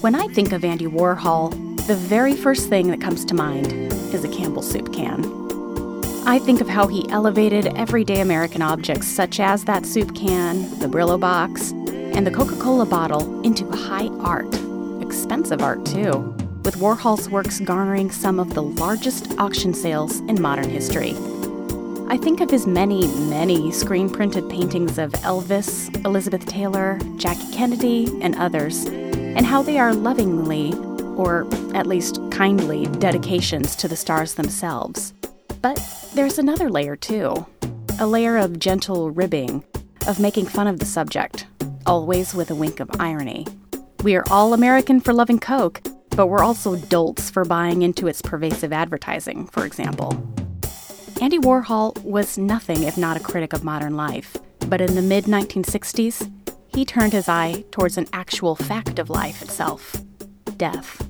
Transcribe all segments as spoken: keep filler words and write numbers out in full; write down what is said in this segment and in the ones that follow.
When I think of Andy Warhol, the very first thing that comes to mind is a Campbell's soup can. I think of how he elevated everyday American objects such as that soup can, the Brillo box, and the Coca-Cola bottle into high art. Expensive art, too, with Warhol's works garnering some of the largest auction sales in modern history. I think of his many, many screen-printed paintings of Elvis, Elizabeth Taylor, Jackie Kennedy, and others, and how they are lovingly, or at least kindly, dedications to the stars themselves. But there's another layer, too. A layer of gentle ribbing, of making fun of the subject, always with a wink of irony. We are all American for loving Coke, but we're also dolts for buying into its pervasive advertising, for example. Andy Warhol was nothing if not a critic of modern life, but in the mid nineteen sixties, he turned his eye towards an actual fact of life itself: death.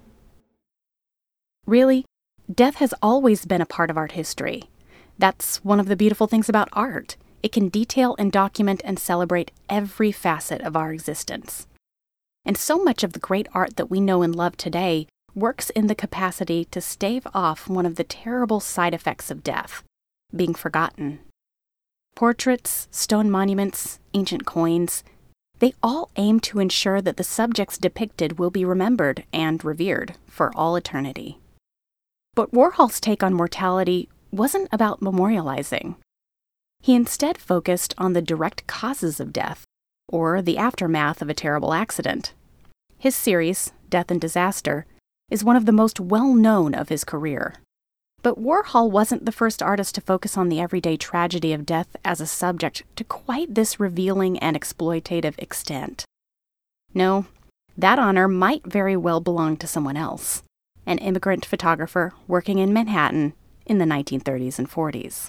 Really, death has always been a part of art history. That's one of the beautiful things about art. It can detail and document and celebrate every facet of our existence. And so much of the great art that we know and love today works in the capacity to stave off one of the terrible side effects of death: being forgotten. Portraits, stone monuments, ancient coins, they all aim to ensure that the subjects depicted will be remembered and revered for all eternity. But Warhol's take on mortality wasn't about memorializing. He instead focused on the direct causes of death, or the aftermath of a terrible accident. His series, Death and Disaster, is one of the most well-known of his career. But Warhol wasn't the first artist to focus on the everyday tragedy of death as a subject to quite this revealing and exploitative extent. No, that honor might very well belong to someone else, an immigrant photographer working in Manhattan in the nineteen thirties and forties.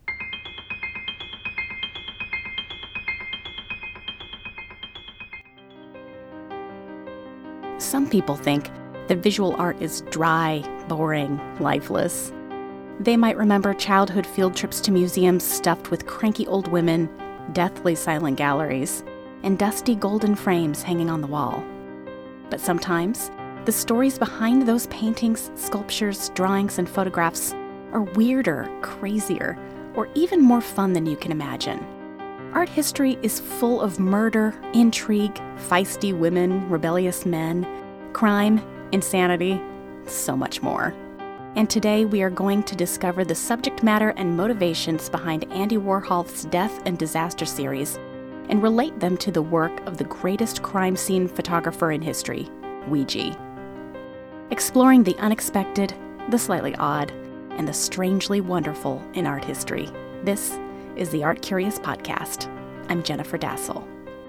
Some people think that visual art is dry, boring, lifeless. They might remember childhood field trips to museums stuffed with cranky old women, deathly silent galleries, and dusty golden frames hanging on the wall. But sometimes, the stories behind those paintings, sculptures, drawings, and photographs are weirder, crazier, or even more fun than you can imagine. Art history is full of murder, intrigue, feisty women, rebellious men, crime, insanity, so much more. And today we are going to discover the subject matter and motivations behind Andy Warhol's Death and Disaster series and relate them to the work of the greatest crime scene photographer in history, Weegee. Exploring the unexpected, the slightly odd, and the strangely wonderful in art history. This is the Art Curious Podcast. I'm Jennifer Dassel.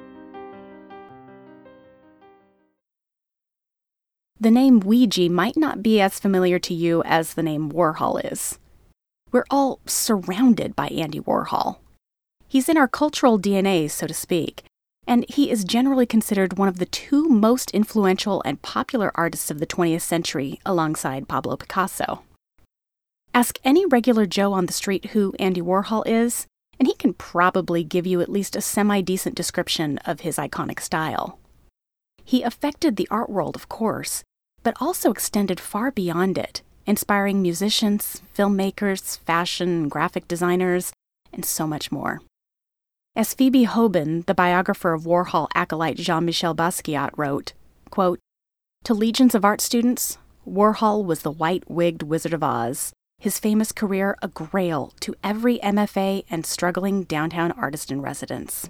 The name Weegee might not be as familiar to you as the name Warhol is. We're all surrounded by Andy Warhol. He's in our cultural D N A, so to speak, and he is generally considered one of the two most influential and popular artists of the twentieth century alongside Pablo Picasso. Ask any regular Joe on the street who Andy Warhol is, and he can probably give you at least a semi-decent description of his iconic style. He affected the art world, of course, but also extended far beyond it, inspiring musicians, filmmakers, fashion, graphic designers, and so much more. As Phoebe Hoban, the biographer of Warhol acolyte Jean-Michel Basquiat, wrote, quote, "To legions of art students, Warhol was the white-wigged Wizard of Oz, his famous career a grail to every M F A and struggling downtown artist in residence."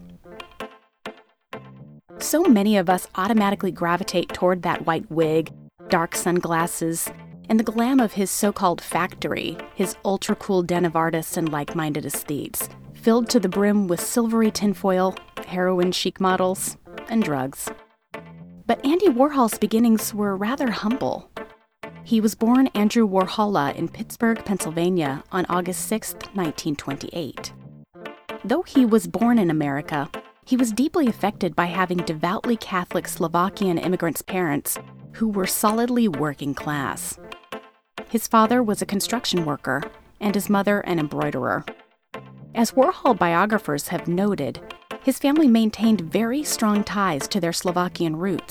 So many of us automatically gravitate toward that white wig, dark sunglasses, and the glam of his so-called factory, his ultra-cool den of artists and like-minded aesthetes, filled to the brim with silvery tinfoil, heroin chic models, and drugs. But Andy Warhol's beginnings were rather humble. He was born Andrew Warhola in Pittsburgh, Pennsylvania on August sixth, nineteen twenty-eight. Though he was born in America, he was deeply affected by having devoutly Catholic Slovakian immigrants' parents who were solidly working class. His father was a construction worker, and his mother an embroiderer. As Warhol biographers have noted, his family maintained very strong ties to their Slovakian roots,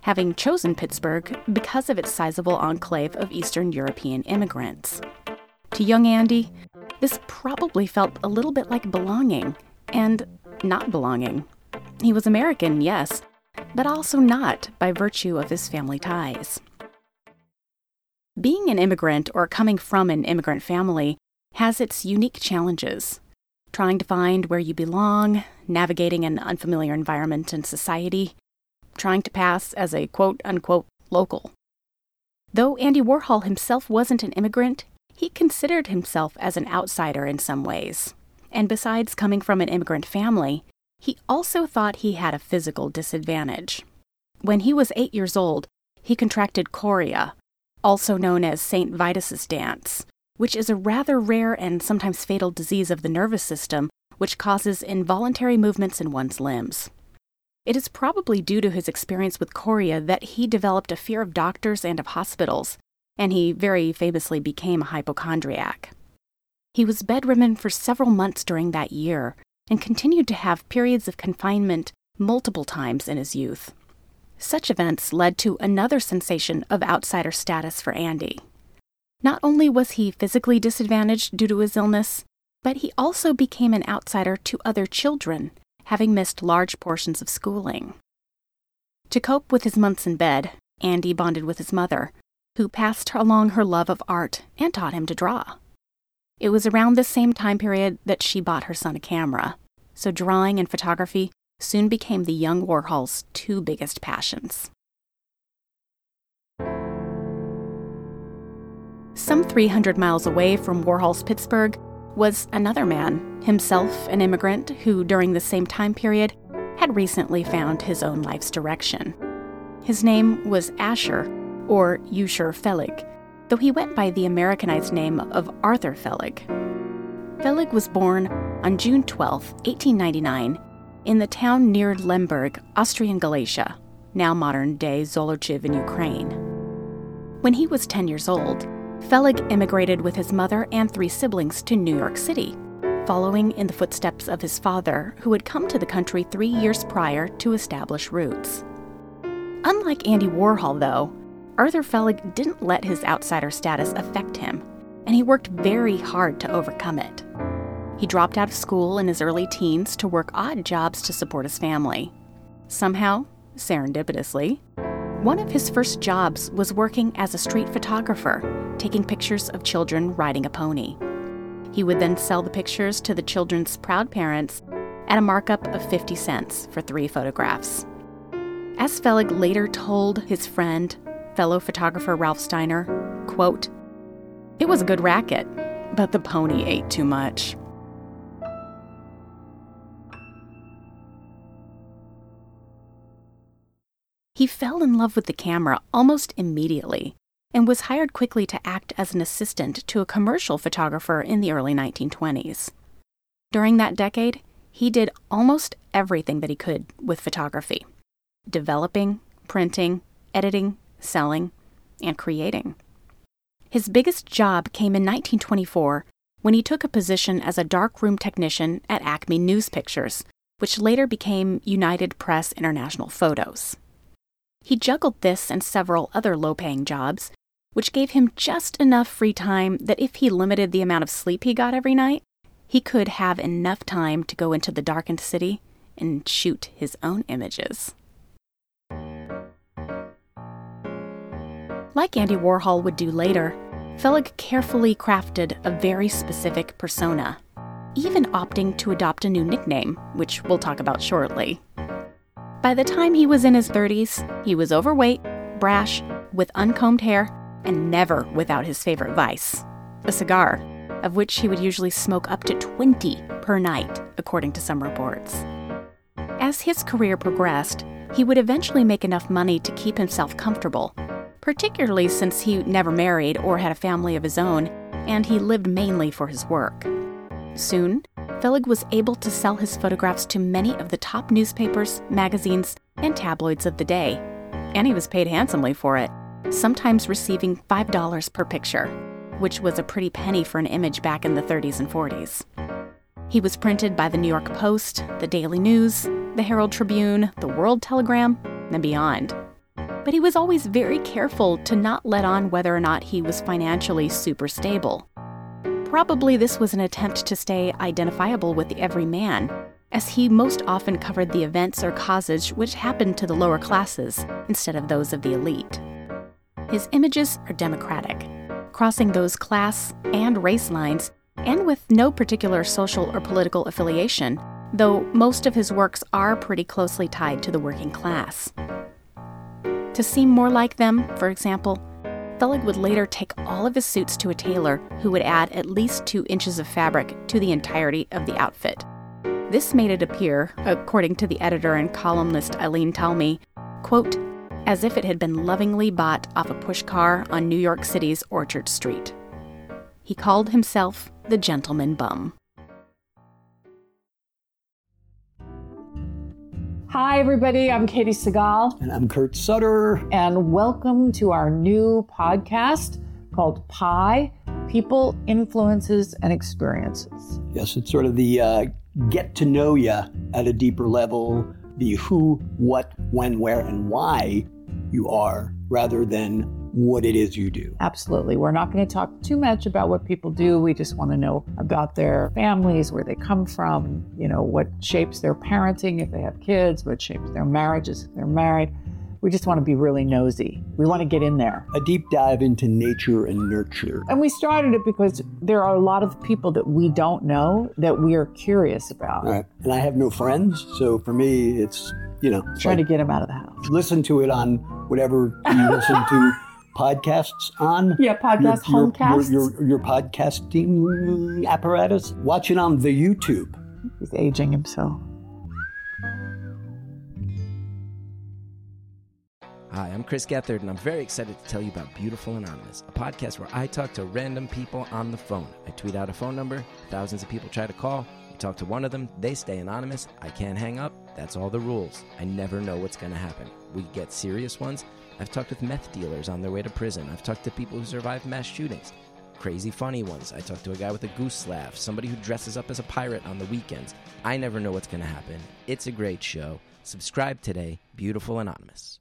having chosen Pittsburgh because of its sizable enclave of Eastern European immigrants. To young Andy, this probably felt a little bit like belonging and not belonging. He was American, yes, but also not by virtue of his family ties. Being an immigrant or coming from an immigrant family has its unique challenges. Trying to find where you belong, navigating an unfamiliar environment and society, trying to pass as a quote-unquote local. Though Andy Warhol himself wasn't an immigrant, he considered himself as an outsider in some ways. And besides coming from an immigrant family, he also thought he had a physical disadvantage. When he was eight years old, he contracted chorea, also known as Saint Vitus's dance, which is a rather rare and sometimes fatal disease of the nervous system which causes involuntary movements in one's limbs. It is probably due to his experience with chorea that he developed a fear of doctors and of hospitals, and he very famously became a hypochondriac. He was bedridden for several months during that year and continued to have periods of confinement multiple times in his youth. Such events led to another sensation of outsider status for Andy. Not only was he physically disadvantaged due to his illness, but he also became an outsider to other children, having missed large portions of schooling. To cope with his months in bed, Andy bonded with his mother, who passed along her love of art and taught him to draw. It was around this same time period that she bought her son a camera, so drawing and photography soon became the young Warhol's two biggest passions. Some three hundred miles away from Warhol's Pittsburgh was another man, himself an immigrant who, during the same time period, had recently found his own life's direction. His name was Asher, or Usher Felig, though he went by the Americanized name of Arthur Felig. Felig was born on June twelfth, eighteen ninety-nine, in the town near Lemberg, Austrian Galicia, now modern-day Zolochiv in Ukraine. When he was ten years old, Felig immigrated with his mother and three siblings to New York City, following in the footsteps of his father, who had come to the country three years prior to establish roots. Unlike Andy Warhol, though, Arthur Felig didn't let his outsider status affect him, and he worked very hard to overcome it. He dropped out of school in his early teens to work odd jobs to support his family. Somehow, serendipitously, one of his first jobs was working as a street photographer, taking pictures of children riding a pony. He would then sell the pictures to the children's proud parents at a markup of fifty cents for three photographs. As Felig later told his friend, fellow photographer Ralph Steiner, quote, "It was a good racket, but the pony ate too much." He fell in love with the camera almost immediately and was hired quickly to act as an assistant to a commercial photographer in the early nineteen twenties. During that decade, he did almost everything that he could with photography: developing, printing, editing, selling, and creating. His biggest job came in nineteen twenty-four when he took a position as a darkroom technician at Acme News Pictures, which later became United Press International Photos. He juggled this and several other low-paying jobs, which gave him just enough free time that if he limited the amount of sleep he got every night, he could have enough time to go into the darkened city and shoot his own images. Like Andy Warhol would do later, Felig carefully crafted a very specific persona, even opting to adopt a new nickname, which we'll talk about shortly. By the time he was in his thirties, he was overweight, brash, with uncombed hair, and never without his favorite vice, a cigar, of which he would usually smoke up to twenty per night, according to some reports. As his career progressed, he would eventually make enough money to keep himself comfortable, particularly since he never married or had a family of his own, and he lived mainly for his work. Soon, Felig was able to sell his photographs to many of the top newspapers, magazines, and tabloids of the day, and he was paid handsomely for it, sometimes receiving five dollars per picture, which was a pretty penny for an image back in the thirties and forties. He was printed by the New York Post, the Daily News, the Herald Tribune, the World Telegram, and beyond. but he was always very careful to not let on whether or not he was financially super stable. Probably this was an attempt to stay identifiable with the everyman, as he most often covered the events or causes which happened to the lower classes instead of those of the elite. His images are democratic, crossing those class and race lines, and with no particular social or political affiliation, though most of his works are pretty closely tied to the working class. To seem more like them, for example, Felig would later take all of his suits to a tailor who would add at least two inches of fabric to the entirety of the outfit. This made it appear, according to the editor and columnist Eileen Talmy, quote, as if it had been lovingly bought off a pushcar on New York City's Orchard Street. He called himself the Gentleman Bum. Hi, everybody. I'm Katie Segal. And I'm Kurt Sutter. And welcome to our new podcast called Pi, People, Influences, and Experiences. Yes, it's sort of the uh, get to know you at a deeper level, the who, what, when, where, and why you are, rather than what it is you do. Absolutely. We're not going to talk too much about what people do. We just want to know about their families, where they come from, you know, what shapes their parenting if they have kids, what shapes their marriages if they're married. We just want to be really nosy. We want to get in there. A deep dive into nature and nurture. And we started it because there are a lot of people that we don't know that we are curious about. Right. And I have no friends, so for me, it's, you know. Trying like, to get them out of the house. Listen to it on whatever you listen to podcasts on. Yeah, podcast, your, homecasts. Your, your, your podcasting apparatus. Watch it on the YouTube. He's aging himself. Hi, I'm Chris Gethard, and I'm very excited to tell you about Beautiful Anonymous, a podcast where I talk to random people on the phone. I tweet out a phone number, thousands of people try to call, you talk to one of them, they stay anonymous, I can't hang up, that's all the rules. I never know what's going to happen. We get serious ones. I've talked with meth dealers on their way to prison. I've talked to people who survived mass shootings. Crazy funny ones. I talked to a guy with a goose laugh, somebody who dresses up as a pirate on the weekends. I never know what's going to happen. It's a great show. Subscribe today, Beautiful Anonymous.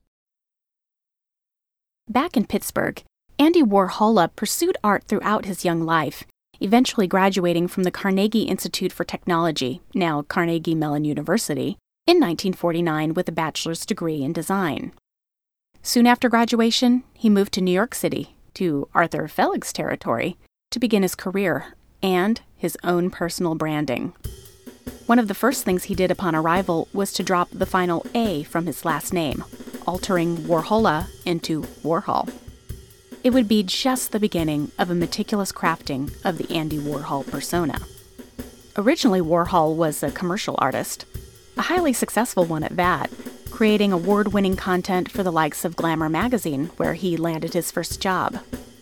Back in Pittsburgh, Andy Warhol pursued art throughout his young life, eventually graduating from the Carnegie Institute for Technology, now Carnegie Mellon University, in nineteen forty-nine with a bachelor's degree in design. Soon after graduation, he moved to New York City, to Arthur Felig's territory, to begin his career and his own personal branding. One of the first things he did upon arrival was to drop the final A from his last name, altering Warhola into Warhol. It would be just the beginning of a meticulous crafting of the Andy Warhol persona. Originally, Warhol was a commercial artist, a highly successful one at that, creating award-winning content for the likes of Glamour magazine, where he landed his first job.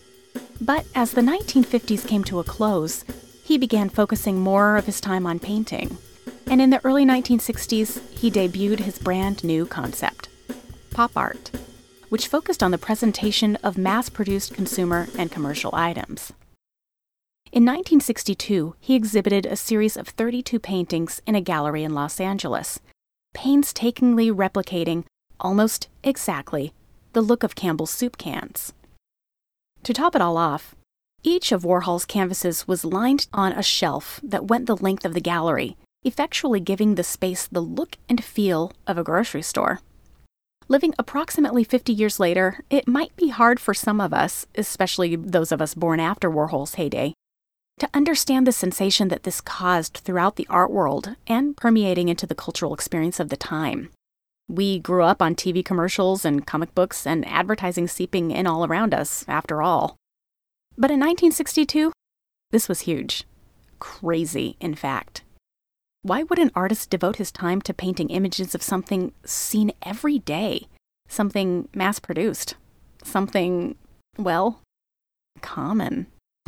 But as the nineteen fifties came to a close, he began focusing more of his time on painting. And in the early nineteen sixties, he debuted his brand new concept, pop art, which focused on the presentation of mass-produced consumer and commercial items. In nineteen sixty-two, he exhibited a series of thirty-two paintings in a gallery in Los Angeles, painstakingly replicating, almost exactly, the look of Campbell's soup cans. To top it all off, each of Warhol's canvases was lined on a shelf that went the length of the gallery, effectually giving the space the look and feel of a grocery store. Living approximately fifty years later, it might be hard for some of us, especially those of us born after Warhol's heyday, to understand the sensation that this caused throughout the art world and permeating into the cultural experience of the time. We grew up on T V commercials and comic books and advertising seeping in all around us, after all. But in nineteen sixty-two, this was huge. Crazy, in fact. Why would an artist devote his time to painting images of something seen every day? Something mass-produced? Something, well, common?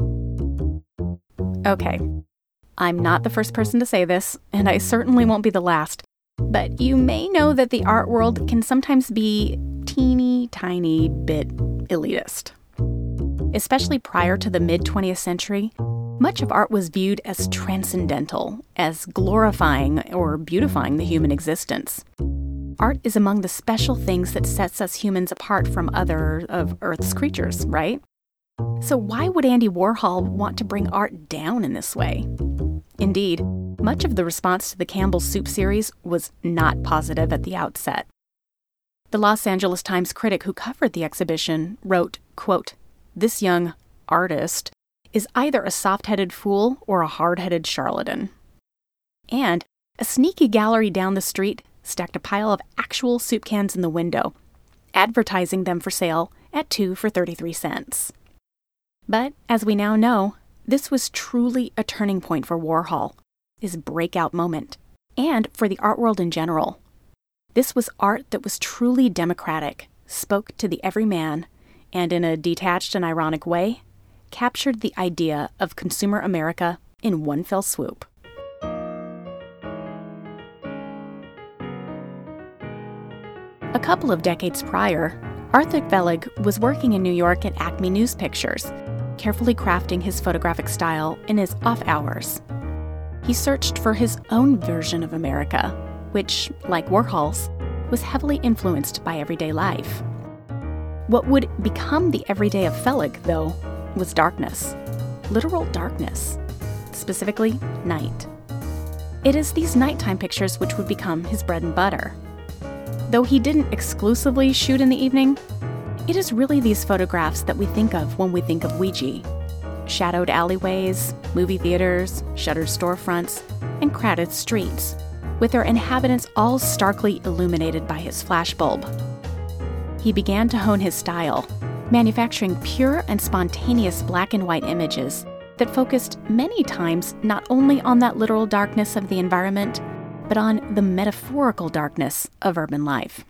Okay, I'm not the first person to say this, and I certainly won't be the last, but you may know that the art world can sometimes be teeny tiny bit elitist. Especially prior to the mid-twentieth century, much of art was viewed as transcendental, as glorifying or beautifying the human existence. art is among the special things that sets us humans apart from other of Earth's creatures, right? So why would Andy Warhol want to bring art down in this way? Indeed, much of the response to the Campbell's Soup series was not positive at the outset. The Los Angeles Times critic who covered the exhibition wrote, quote, "This young artist is either a soft-headed fool or a hard-headed charlatan." And a sneaky gallery down the street stacked a pile of actual soup cans in the window, advertising them for sale at two for thirty-three cents. But, as we now know, this was truly a turning point for Warhol, his breakout moment, and for the art world in general. This was art that was truly democratic, spoke to the everyman, and in a detached and ironic way, captured the idea of consumer America in one fell swoop. A couple of decades prior, Arthur Felig was working in New York at Acme News Pictures, carefully crafting his photographic style in his off hours. He searched for his own version of America, which, like Warhol's, was heavily influenced by everyday life. What would become the everyday of Felig, though, was darkness. Literal darkness. Specifically, night. It is these nighttime pictures which would become his bread and butter. Though he didn't exclusively shoot in the evening, it is really these photographs that we think of when we think of Ouija. Shadowed alleyways, movie theaters, shuttered storefronts, and crowded streets, with their inhabitants all starkly illuminated by his flashbulb. He began to hone his style, manufacturing pure and spontaneous black and white images that focused many times not only on that literal darkness of the environment, but on the metaphorical darkness of urban life.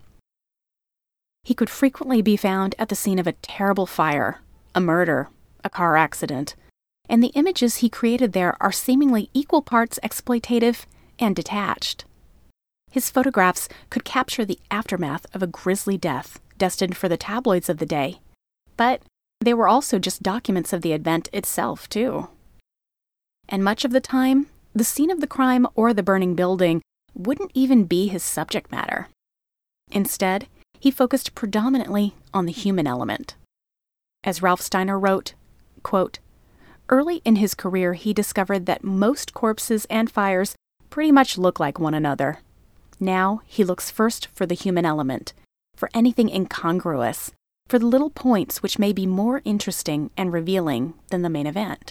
He could frequently be found at the scene of a terrible fire, a murder, a car accident, and the images he created there are seemingly equal parts exploitative and detached. His photographs could capture the aftermath of a grisly death destined for the tabloids of the day, but they were also just documents of the event itself, too. And much of the time, the scene of the crime or the burning building wouldn't even be his subject matter. Instead, he focused predominantly on the human element. As Ralph Steiner wrote, quote, "Early in his career, he discovered that most corpses and fires pretty much look like one another. Now he looks first for the human element, for anything incongruous, for the little points which may be more interesting and revealing than the main event."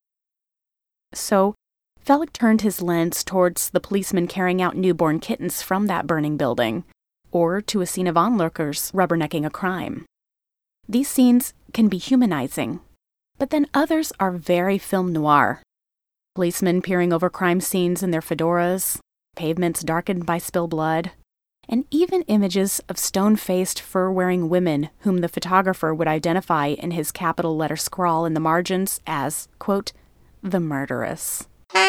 So, Felig turned his lens towards the policeman carrying out newborn kittens from that burning building, or to a scene of onlookers rubbernecking a crime. These scenes can be humanizing, but then others are very film noir. Policemen peering over crime scenes in their fedoras, pavements darkened by spilled blood, and even images of stone-faced, fur-wearing women whom the photographer would identify in his capital letter scrawl in the margins as, quote, "the murderess."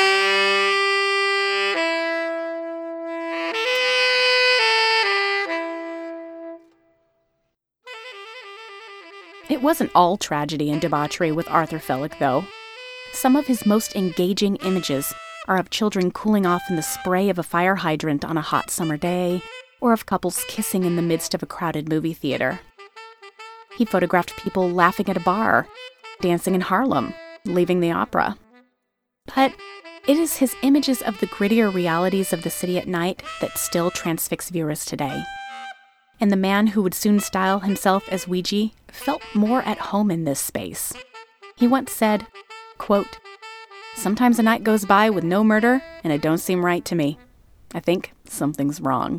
It wasn't all tragedy and debauchery with Arthur Felig, though. Some of his most engaging images are of children cooling off in the spray of a fire hydrant on a hot summer day, or of couples kissing in the midst of a crowded movie theater. He photographed people laughing at a bar, dancing in Harlem, leaving the opera. But it is his images of the grittier realities of the city at night that still transfix viewers today. And the man who would soon style himself as Ouija felt more at home in this space. He once said, quote, "Sometimes a night goes by with no murder, and it don't seem right to me. I think something's wrong."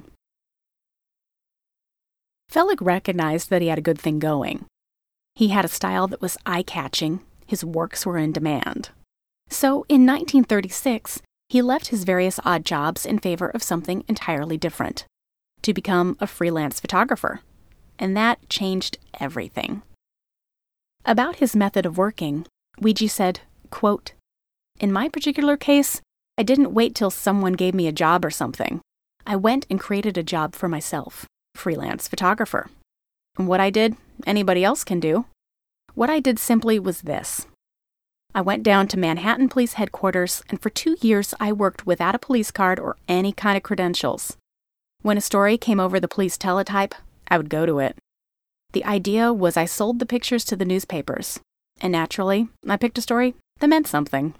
Felig recognized that he had a good thing going. He had a style that was eye-catching. His works were in demand. So in nineteen thirty-six, he left his various odd jobs in favor of something entirely different, to become a freelance photographer. And that changed everything. About his method of working, Ouija said, quote, "In my particular case, I didn't wait till someone gave me a job or something. I went and created a job for myself, freelance photographer. And what I did, anybody else can do. What I did simply was this. I went down to Manhattan Police Headquarters, and for two years I worked without a police card or any kind of credentials. When a story came over the police teletype, I would go to it. The idea was I sold the pictures to the newspapers, and naturally, I picked a story that meant something.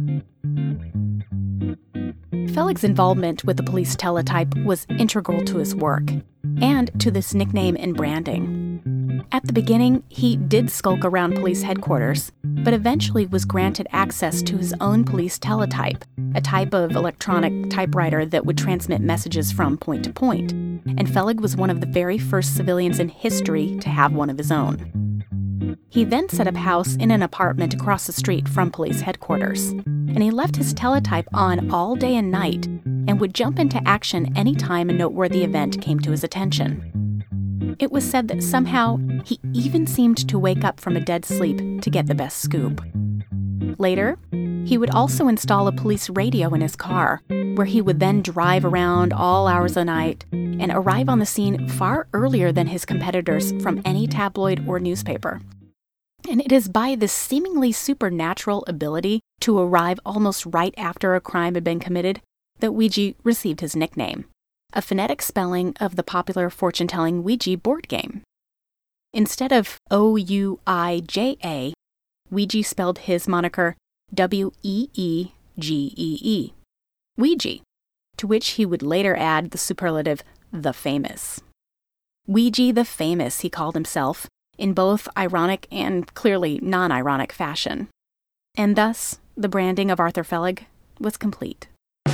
Felig's involvement with the police teletype was integral to his work, and to this nickname and branding. At the beginning, he did skulk around police headquarters, but eventually was granted access to his own police teletype, a type of electronic typewriter that would transmit messages from point to point, and Felig was one of the very first civilians in history to have one of his own. He then set up house in an apartment across the street from police headquarters, and he left his teletype on all day and night and would jump into action any time a noteworthy event came to his attention. It was said that somehow he even seemed to wake up from a dead sleep to get the best scoop. Later, he would also install a police radio in his car, where he would then drive around all hours of the night and arrive on the scene far earlier than his competitors from any tabloid or newspaper. And it is by this seemingly supernatural ability to arrive almost right after a crime had been committed that Ouija received his nickname, a phonetic spelling of the popular fortune-telling Ouija board game. Instead of O U I J A, Ouija spelled his moniker W E E G E E, Ouija, to which he would later add the superlative the famous. Ouija the famous, he called himself, in both ironic and clearly non-ironic fashion. And thus, the branding of Arthur Felig was complete.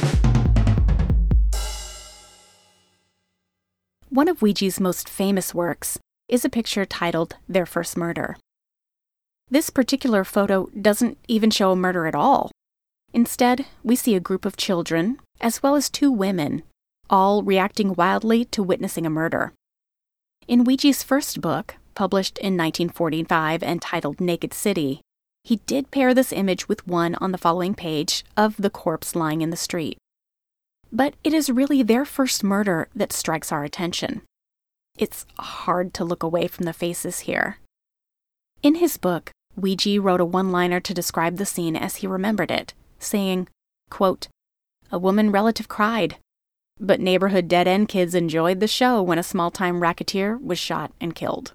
One of Ouija's most famous works is a picture titled Their First Murder. This particular photo doesn't even show a murder at all. Instead, we see a group of children, as well as two women, all reacting wildly to witnessing a murder. In Ouija's first book, published in nineteen forty-five and titled Naked City, he did pair this image with one on the following page of the corpse lying in the street. But it is really their first murder that strikes our attention. It's hard to look away from the faces here. In his book, Ouija wrote a one-liner to describe the scene as he remembered it, saying, quote, "A woman relative cried, but neighborhood dead-end kids enjoyed the show when a small-time racketeer was shot and killed."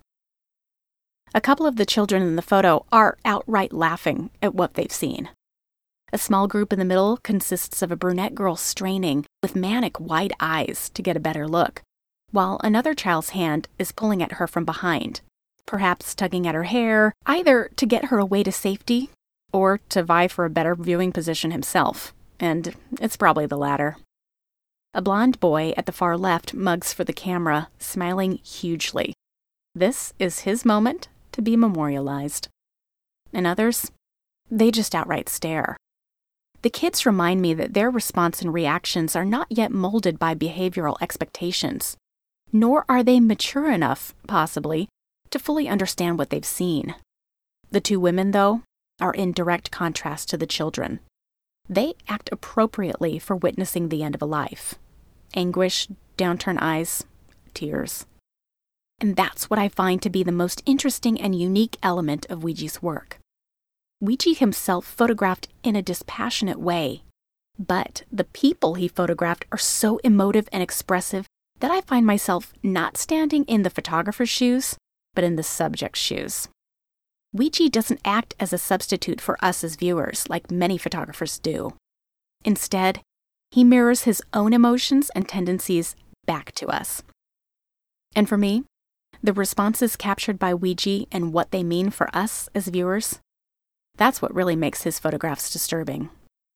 A couple of the children in the photo are outright laughing at what they've seen. A small group in the middle consists of a brunette girl straining with manic wide eyes to get a better look, while another child's hand is pulling at her from behind, perhaps tugging at her hair, either to get her away to safety or to vie for a better viewing position himself, and it's probably the latter. A blond boy at the far left mugs for the camera, smiling hugely. This is his moment to be memorialized. And others, they just outright stare. The kids remind me that their response and reactions are not yet molded by behavioral expectations, nor are they mature enough, possibly, to fully understand what they've seen. The two women, though, are in direct contrast to the children. They act appropriately for witnessing the end of a life. Anguish, downturned eyes, tears. And that's what I find to be the most interesting and unique element of Ouija's work. Ouija himself photographed in a dispassionate way, but the people he photographed are so emotive and expressive that I find myself not standing in the photographer's shoes, but in the subject's shoes. Ouija doesn't act as a substitute for us as viewers, like many photographers do. Instead, he mirrors his own emotions and tendencies back to us. And for me, the responses captured by Ouija and what they mean for us as viewers, that's what really makes his photographs disturbing.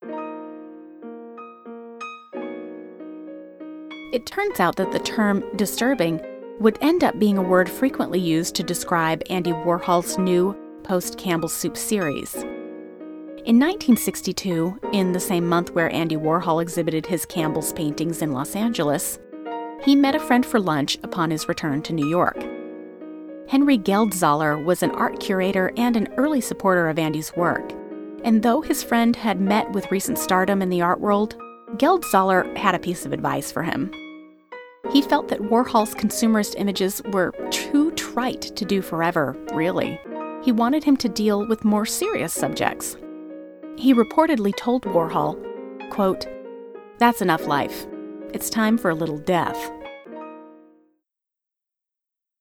It turns out that the term disturbing would end up being a word frequently used to describe Andy Warhol's new Post-Campbell Soup series. In nineteen sixty-two, in the same month where Andy Warhol exhibited his Campbell's paintings in Los Angeles, he met a friend for lunch upon his return to New York. Henry Geldzahler was an art curator and an early supporter of Andy's work, and though his friend had met with recent stardom in the art world, Geldzahler had a piece of advice for him. He felt that Warhol's consumerist images were too trite to do forever, really. He wanted him to deal with more serious subjects. He reportedly told Warhol, quote, "That's enough life. It's time for a little death,"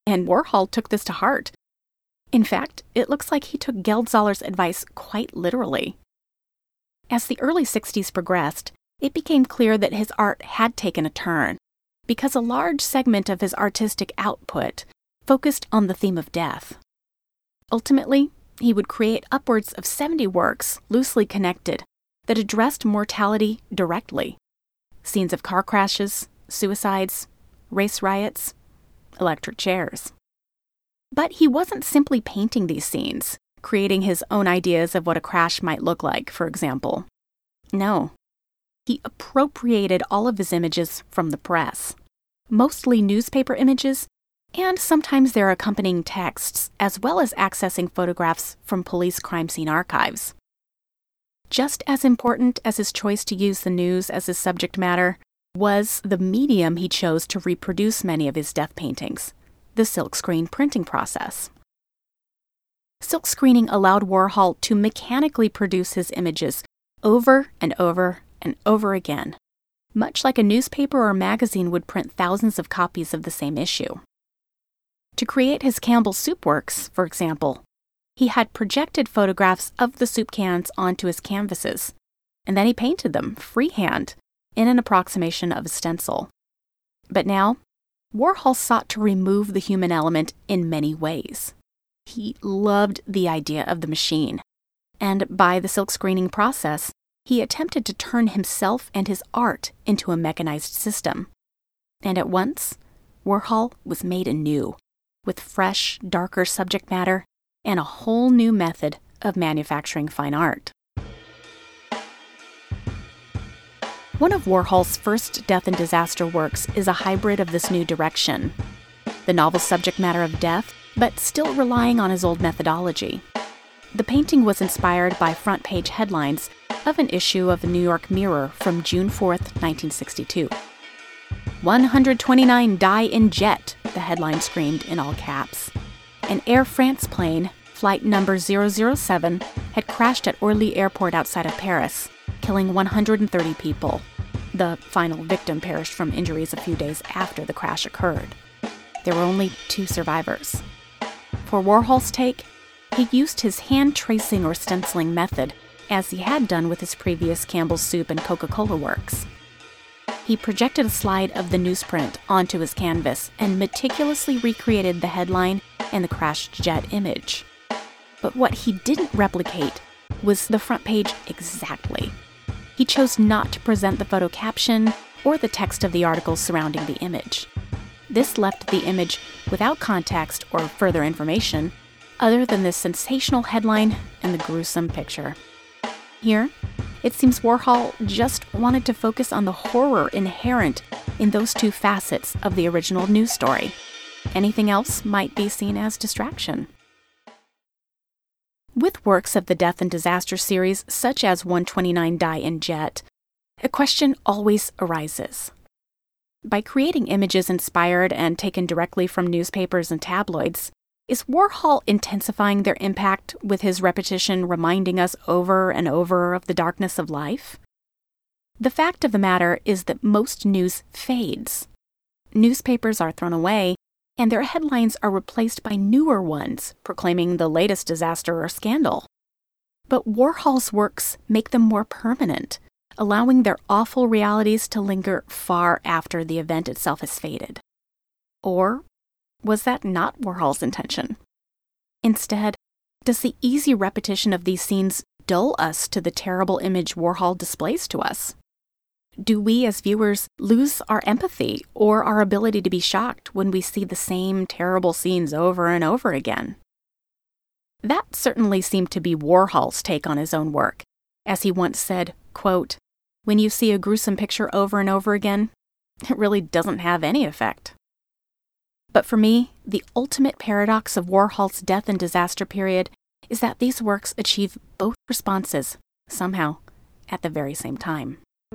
and Warhol took this to heart. In fact, it looks like he took Geldzahler's advice quite literally. As the early sixties progressed, it became clear that his art had taken a turn, because a large segment of his artistic output focused on the theme of death. Ultimately, he would create upwards of seventy works loosely connected that addressed mortality directly. Scenes of car crashes, suicides, race riots, electric chairs. But he wasn't simply painting these scenes, creating his own ideas of what a crash might look like, for example. No. He appropriated all of his images from the press, mostly newspaper images, and sometimes their accompanying texts, as well as accessing photographs from police crime scene archives. Just as important as his choice to use the news as his subject matter was the medium he chose to reproduce many of his death paintings, the silkscreen printing process. Silkscreening allowed Warhol to mechanically produce his images over and over and over again, much like a newspaper or magazine would print thousands of copies of the same issue. To create his Campbell Soup works, for example, he had projected photographs of the soup cans onto his canvases, and then he painted them freehand in an approximation of a stencil. But now, Warhol sought to remove the human element in many ways. He loved the idea of the machine, and by the silkscreening process, he attempted to turn himself and his art into a mechanized system. And at once, Warhol was made anew, with fresh, darker subject matter and a whole new method of manufacturing fine art. One of Warhol's first death and disaster works is a hybrid of this new direction. The novel's subject matter of death, but still relying on his old methodology. The painting was inspired by front-page headlines of an issue of the New York Mirror from June fourth, nineteen sixty-two. one hundred twenty-nine die in jet, the headline screamed in all caps. An Air France plane, flight number zero zero seven, had crashed at Orly Airport outside of Paris, killing one hundred thirty people. The final victim perished from injuries a few days after the crash occurred. There were only two survivors. For Warhol's take, he used his hand-tracing or stenciling method, as he had done with his previous Campbell's Soup and Coca-Cola works. He projected a slide of the newsprint onto his canvas and meticulously recreated the headline and the crashed jet image. But what he didn't replicate was the front page exactly. He chose not to present the photo caption or the text of the article surrounding the image. This left the image without context or further information other than this sensational headline and the gruesome picture. Here, it seems Warhol just wanted to focus on the horror inherent in those two facets of the original news story. Anything else might be seen as distraction. With works of the Death and Disaster series, such as one twenty-nine Die in Jet, a question always arises. By creating images inspired and taken directly from newspapers and tabloids, is Warhol intensifying their impact with his repetition reminding us over and over of the darkness of life? The fact of the matter is that most news fades. Newspapers are thrown away, and their headlines are replaced by newer ones proclaiming the latest disaster or scandal. But Warhol's works make them more permanent, allowing their awful realities to linger far after the event itself has faded. Or was that not Warhol's intention? Instead, does the easy repetition of these scenes dull us to the terrible image Warhol displays to us? Do we as viewers lose our empathy or our ability to be shocked when we see the same terrible scenes over and over again? That certainly seemed to be Warhol's take on his own work, as he once said, quote, "When you see a gruesome picture over and over again, it really doesn't have any effect." But for me, the ultimate paradox of Warhol's death and disaster period is that these works achieve both responses, somehow, at the very same time.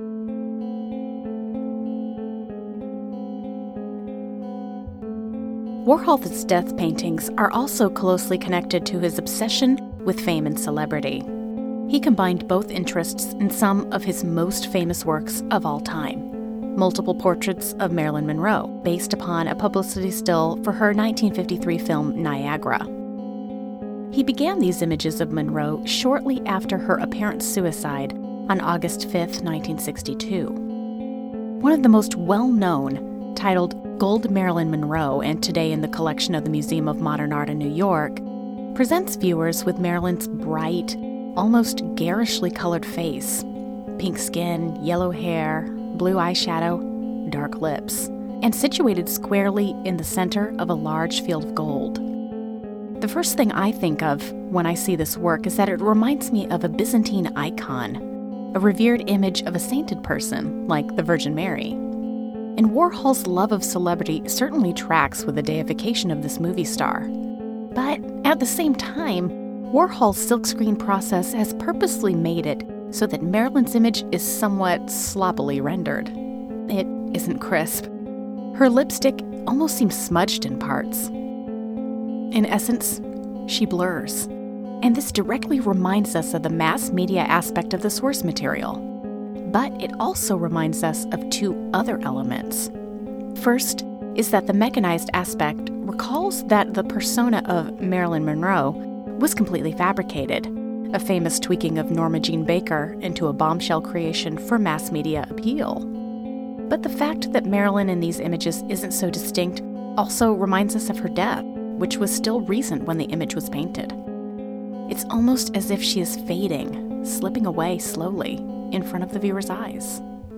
Warhol's death paintings are also closely connected to his obsession with fame and celebrity. He combined both interests in some of his most famous works of all time. Multiple Portraits of Marilyn Monroe, based upon a publicity still for her nineteen fifty-three film Niagara. He began these images of Monroe shortly after her apparent suicide on August fifth, nineteen sixty-two. One of the most well-known, titled Gold Marilyn Monroe and today in the collection of the Museum of Modern Art in New York, presents viewers with Marilyn's bright, almost garishly colored face, pink skin, yellow hair, blue eyeshadow, dark lips, and situated squarely in the center of a large field of gold. The first thing I think of when I see this work is that it reminds me of a Byzantine icon, a revered image of a sainted person like the Virgin Mary. And Warhol's love of celebrity certainly tracks with the deification of this movie star. But at the same time, Warhol's silkscreen process has purposely made it so that Marilyn's image is somewhat sloppily rendered. It isn't crisp. Her lipstick almost seems smudged in parts. In essence, she blurs. And this directly reminds us of the mass media aspect of the source material. But it also reminds us of two other elements. First is that the mechanized aspect recalls that the persona of Marilyn Monroe was completely fabricated, a famous tweaking of Norma Jean Baker into a bombshell creation for mass media appeal. But the fact that Marilyn in these images isn't so distinct also reminds us of her death, which was still recent when the image was painted. It's almost as if she is fading, slipping away slowly in front of the viewer's eyes.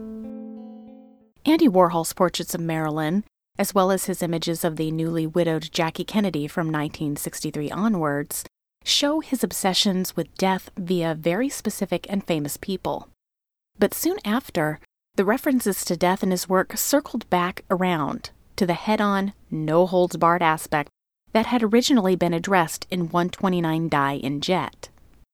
Andy Warhol's portraits of Marilyn, as well as his images of the newly widowed Jackie Kennedy from nineteen sixty-three onwards, show his obsessions with death via very specific and famous people. But soon after, the references to death in his work circled back around to the head-on, no-holds-barred aspect that had originally been addressed in one twenty-nine Dye in Jet.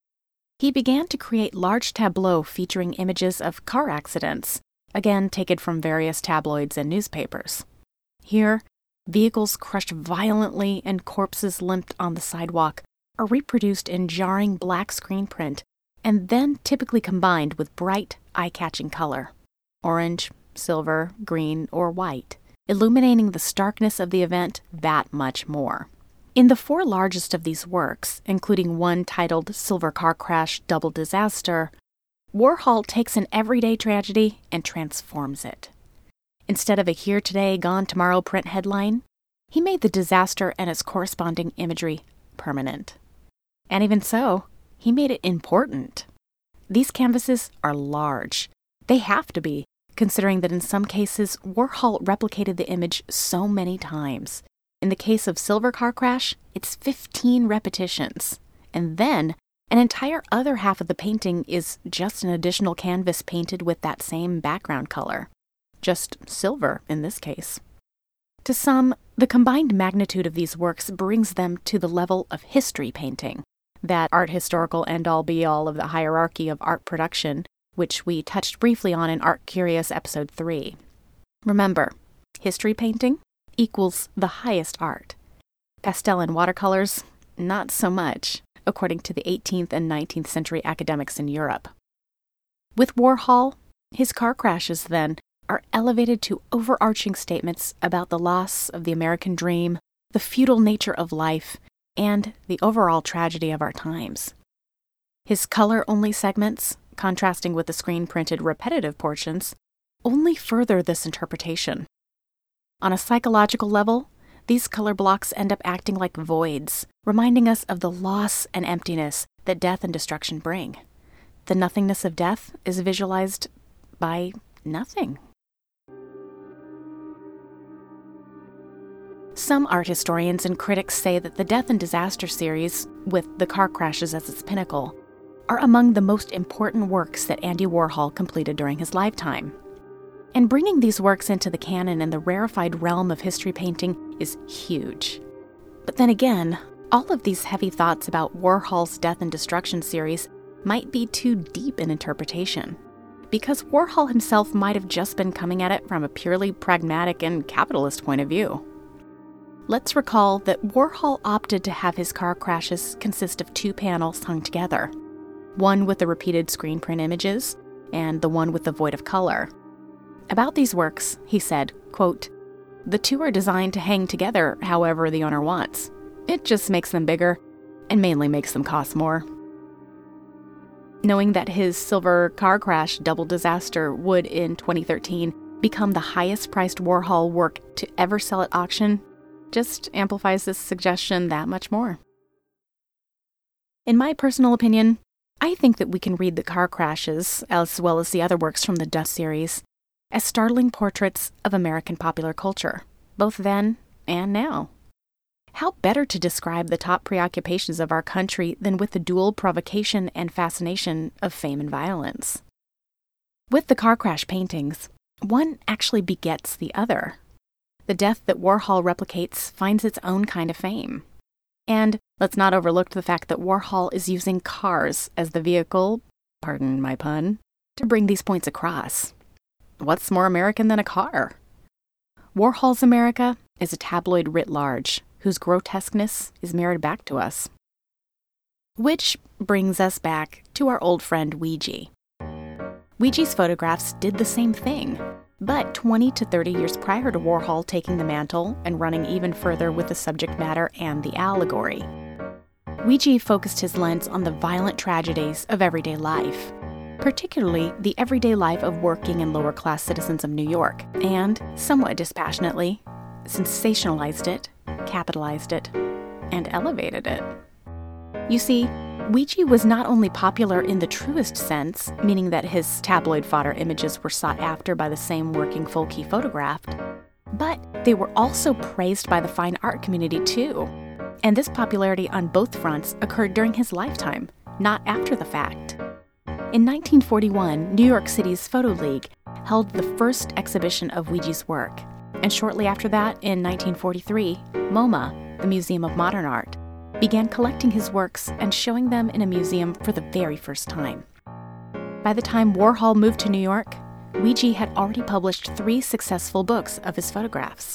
He began to create large tableaux featuring images of car accidents, again taken from various tabloids and newspapers. Here, vehicles crushed violently and corpses limped on the sidewalk are reproduced in jarring black screen print and then typically combined with bright, eye-catching color, orange, silver, green, or white, illuminating the starkness of the event that much more. In the four largest of these works, including one titled Silver Car Crash Double Disaster, Warhol takes an everyday tragedy and transforms it. Instead of a here today, gone tomorrow print headline, he made the disaster and its corresponding imagery permanent. And even so, he made it important. These canvases are large. They have to be, considering that in some cases, Warhol replicated the image so many times. In the case of Silver Car Crash, it's fifteen repetitions. And then, an entire other half of the painting is just an additional canvas painted with that same background color. Just silver, in this case. To some, the combined magnitude of these works brings them to the level of history painting, that art historical end-all be-all of the hierarchy of art production, which we touched briefly on in Art Curious Episode three. Remember, history painting equals the highest art. Pastel and watercolors, not so much, according to the eighteenth and nineteenth century academics in Europe. With Warhol, his car crashes, then, are elevated to overarching statements about the loss of the American dream, the futile nature of life, and the overall tragedy of our times. His color-only segments, contrasting with the screen-printed repetitive portions, only further this interpretation. On a psychological level, these color blocks end up acting like voids, reminding us of the loss and emptiness that death and destruction bring. The nothingness of death is visualized by nothing. Some art historians and critics say that the Death and Disaster series, with the car crashes as its pinnacle, are among the most important works that Andy Warhol completed during his lifetime. And bringing these works into the canon and the rarefied realm of history painting is huge. But then again, all of these heavy thoughts about Warhol's Death and Destruction series might be too deep in interpretation, because Warhol himself might have just been coming at it from a purely pragmatic and capitalist point of view. Let's recall that Warhol opted to have his car crashes consist of two panels hung together, one with the repeated screen print images and the one with the void of color. About these works, he said, quote, "The two are designed to hang together however the owner wants. It just makes them bigger and mainly makes them cost more." Knowing that his silver car crash double disaster would, in twenty thirteen, become the highest-priced Warhol work to ever sell at auction just amplifies this suggestion that much more. In my personal opinion, I think that we can read the car crashes, as well as the other works from the Dust series, as startling portraits of American popular culture, both then and now. How better to describe the top preoccupations of our country than with the dual provocation and fascination of fame and violence? With the car crash paintings, one actually begets the other. The death that Warhol replicates finds its own kind of fame. And let's not overlook the fact that Warhol is using cars as the vehicle, pardon my pun, to bring these points across. What's more American than a car? Warhol's America is a tabloid writ large, whose grotesqueness is mirrored back to us. Which brings us back to our old friend Weegee. Weegee's photographs did the same thing, but twenty to thirty years prior to Warhol taking the mantle and running even further with the subject matter and the allegory. Weegee focused his lens on the violent tragedies of everyday life, particularly the everyday life of working and lower-class citizens of New York, and, somewhat dispassionately, sensationalized it, capitalized it, and elevated it. You see, Weegee was not only popular in the truest sense, meaning that his tabloid fodder images were sought after by the same working folk he photographed, but they were also praised by the fine art community too. And this popularity on both fronts occurred during his lifetime, not after the fact. In nineteen forty-one, New York City's Photo League held the first exhibition of Weegee's work, and shortly after that, in nineteen forty-three, MoMA, the Museum of Modern Art, began collecting his works and showing them in a museum for the very first time. By the time Warhol moved to New York, Weegee had already published three successful books of his photographs.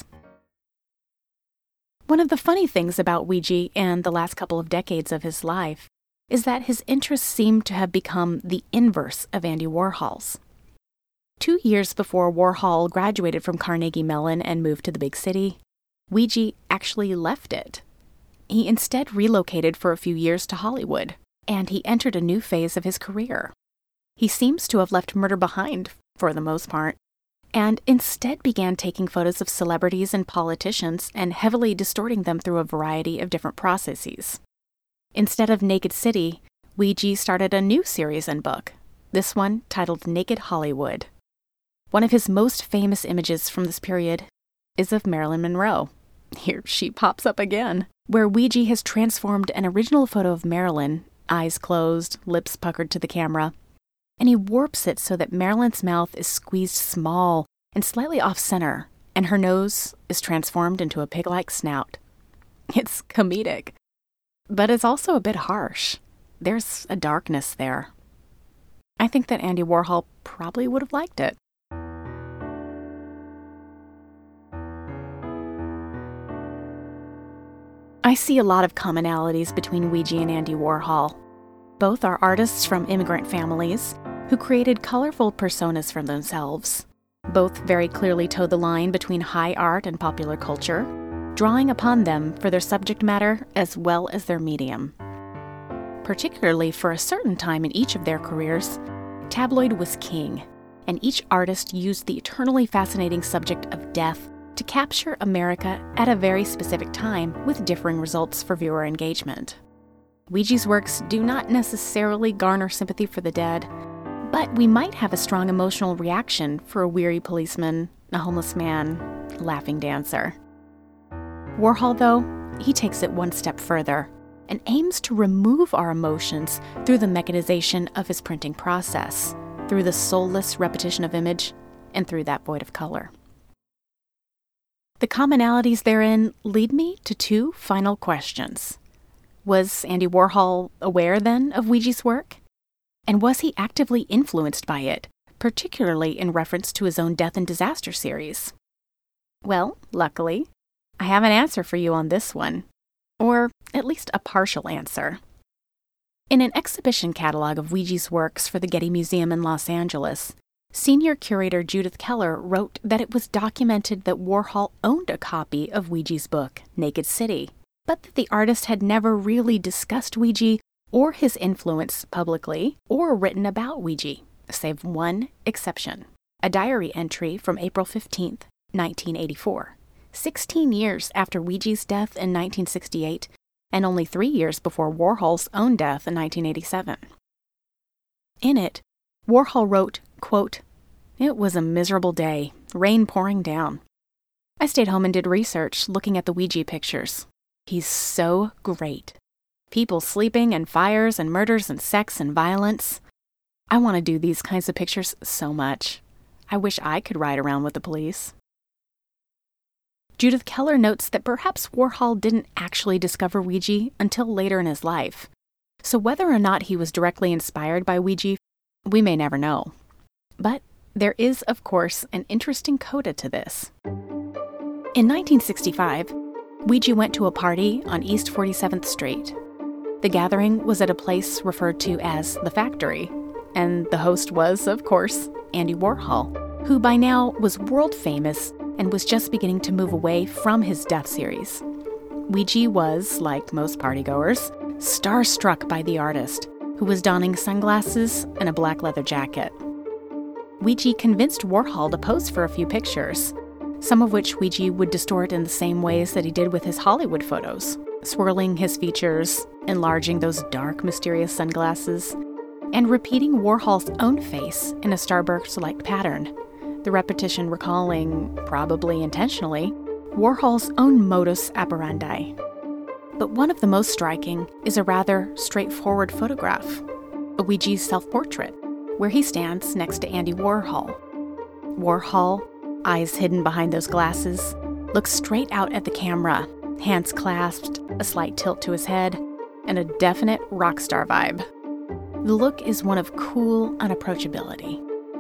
One of the funny things about Weegee and the last couple of decades of his life is that his interests seem to have become the inverse of Andy Warhol's. Two years before Warhol graduated from Carnegie Mellon and moved to the big city, Weegee actually left it. He instead relocated for a few years to Hollywood, and he entered a new phase of his career. He seems to have left murder behind, for the most part, and instead began taking photos of celebrities and politicians and heavily distorting them through a variety of different processes. Instead of Naked City, Weegee started a new series and book, this one titled Naked Hollywood. One of his most famous images from this period is of Marilyn Monroe. Here she pops up again, where Weegee has transformed an original photo of Marilyn, eyes closed, lips puckered to the camera, and he warps it so that Marilyn's mouth is squeezed small and slightly off-center, and her nose is transformed into a pig-like snout. It's comedic, but it's also a bit harsh. There's a darkness there. I think that Andy Warhol probably would have liked it. I see a lot of commonalities between Weegee and Andy Warhol. Both are artists from immigrant families who created colorful personas for themselves. Both very clearly toe the line between high art and popular culture, drawing upon them for their subject matter as well as their medium. Particularly for a certain time in each of their careers, tabloid was king, and each artist used the eternally fascinating subject of death to capture America at a very specific time with differing results for viewer engagement. Weegee's works do not necessarily garner sympathy for the dead, but we might have a strong emotional reaction for a weary policeman, a homeless man, a laughing dancer. Warhol, though, he takes it one step further and aims to remove our emotions through the mechanization of his printing process, through the soulless repetition of image, and through that void of color. The commonalities therein lead me to two final questions. Was Andy Warhol aware, then, of Weegee's work? And was he actively influenced by it, particularly in reference to his own Death and Disaster series? Well, luckily, I have an answer for you on this one, or at least a partial answer. In an exhibition catalog of Weegee's works for the Getty Museum in Los Angeles, Senior curator Judith Keller wrote that it was documented that Warhol owned a copy of Weegee's book, Naked City, but that the artist had never really discussed Weegee or his influence publicly or written about Weegee, save one exception, a diary entry from April fifteenth, nineteen eighty-four, sixteen years after Weegee's death in nineteen sixty-eight and only three years before Warhol's own death in nineteen eighty-seven. In it, Warhol wrote, quote, "It was a miserable day, rain pouring down. I stayed home and did research, looking at the Weegee pictures. He's so great. People sleeping and fires and murders and sex and violence. I want to do these kinds of pictures so much. I wish I could ride around with the police." Judith Keller notes that perhaps Warhol didn't actually discover Weegee until later in his life. So whether or not he was directly inspired by Weegee, we may never know. But there is, of course, an interesting coda to this. In nineteen sixty-five, Weegee went to a party on East forty-seventh Street. The gathering was at a place referred to as The Factory, and the host was, of course, Andy Warhol, who by now was world famous and was just beginning to move away from his Death series. Weegee was, like most partygoers, starstruck by the artist, who was donning sunglasses and a black leather jacket. Weegee convinced Warhol to pose for a few pictures, some of which Weegee would distort in the same ways that he did with his Hollywood photos, swirling his features, enlarging those dark, mysterious sunglasses, and repeating Warhol's own face in a starburst-like pattern, the repetition recalling, probably intentionally, Warhol's own modus operandi. But one of the most striking is a rather straightforward photograph, a Weegee self-portrait, where he stands next to Andy Warhol. Warhol, eyes hidden behind those glasses, looks straight out at the camera, hands clasped, a slight tilt to his head, and a definite rock star vibe. The look is one of cool unapproachability.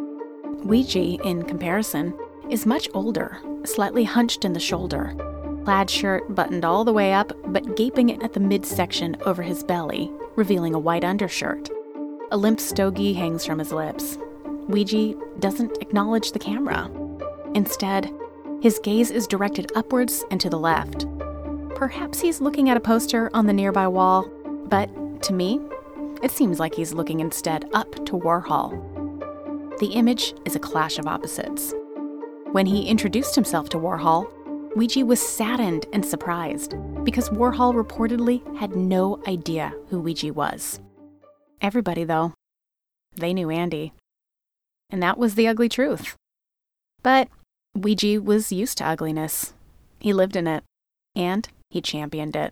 Weegee, in comparison, is much older, slightly hunched in the shoulder, plaid shirt buttoned all the way up but gaping at the midsection over his belly, revealing a white undershirt. A limp stogie hangs from his lips. Weegee doesn't acknowledge the camera. Instead, his gaze is directed upwards and to the left. Perhaps he's looking at a poster on the nearby wall, but to me, it seems like he's looking instead up to Warhol. The image is a clash of opposites. When he introduced himself to Warhol, Weegee was saddened and surprised because Warhol reportedly had no idea who Weegee was. Everybody, though, they knew Andy. And that was the ugly truth. But Weegee was used to ugliness. He lived in it, and he championed it.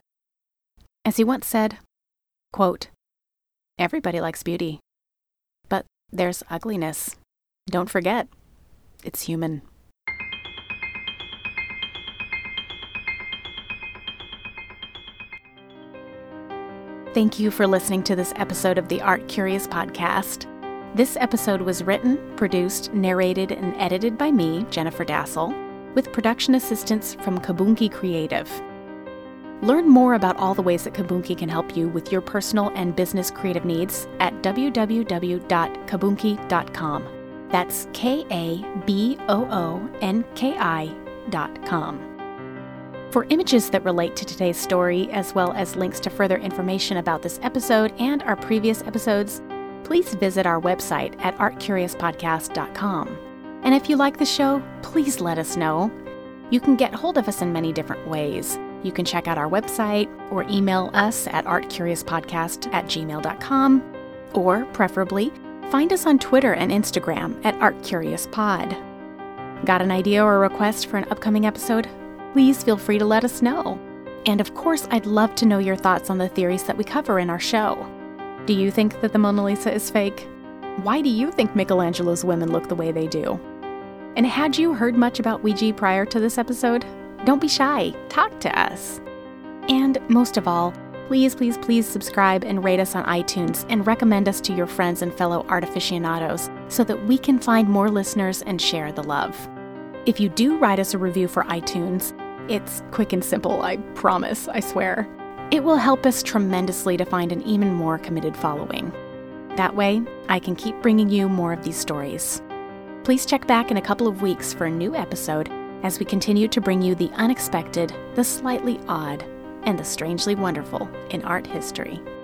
As he once said, quote, "Everybody likes beauty, but there's ugliness. Don't forget, it's human." Thank you for listening to this episode of the Art Curious podcast. This episode was written, produced, narrated, and edited by me, Jennifer Dassel, with production assistance from Kabunki Creative. Learn more about all the ways that Kabunki can help you with your personal and business creative needs at w w w dot kabunki dot com. That's K A B O O N K I dot com. For images that relate to today's story, as well as links to further information about this episode and our previous episodes, please visit our website at art curious podcast dot com. And if you like the show, please let us know. You can get hold of us in many different ways. You can check out our website or email us at art curious podcast at gmail dot com, or preferably, find us on Twitter and Instagram at art curious pod. Got an idea or a request for an upcoming episode? Please feel free to let us know. And of course, I'd love to know your thoughts on the theories that we cover in our show. Do you think that the Mona Lisa is fake? Why do you think Michelangelo's women look the way they do? And had you heard much about Weegee prior to this episode? Don't be shy, talk to us. And most of all, please, please, please subscribe and rate us on iTunes and recommend us to your friends and fellow art aficionados so that we can find more listeners and share the love. If you do write us a review for iTunes, it's quick and simple, I promise, I swear. It will help us tremendously to find an even more committed following. That way, I can keep bringing you more of these stories. Please check back in a couple of weeks for a new episode as we continue to bring you the unexpected, the slightly odd, and the strangely wonderful in art history.